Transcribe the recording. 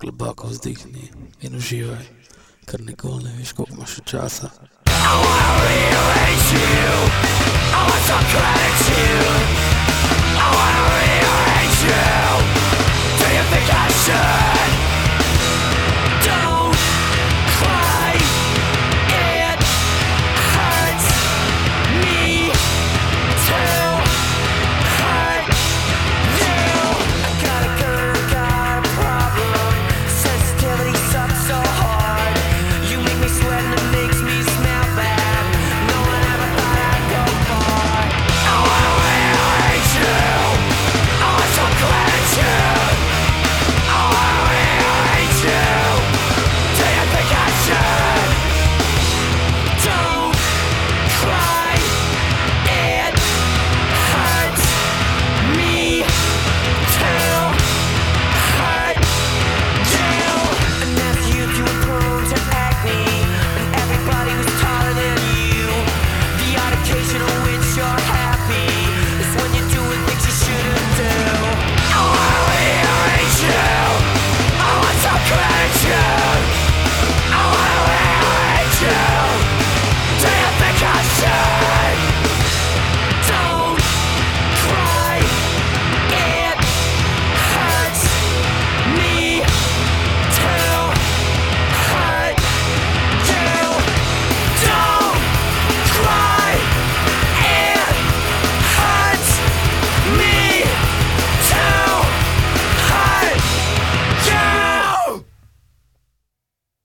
globoko vzdihni in uživaj, ker nikoli ne veš, koliko imaš še časa. I wanna rearrange you, I want some gratitude, I wanna rearrange you. Do you think I should?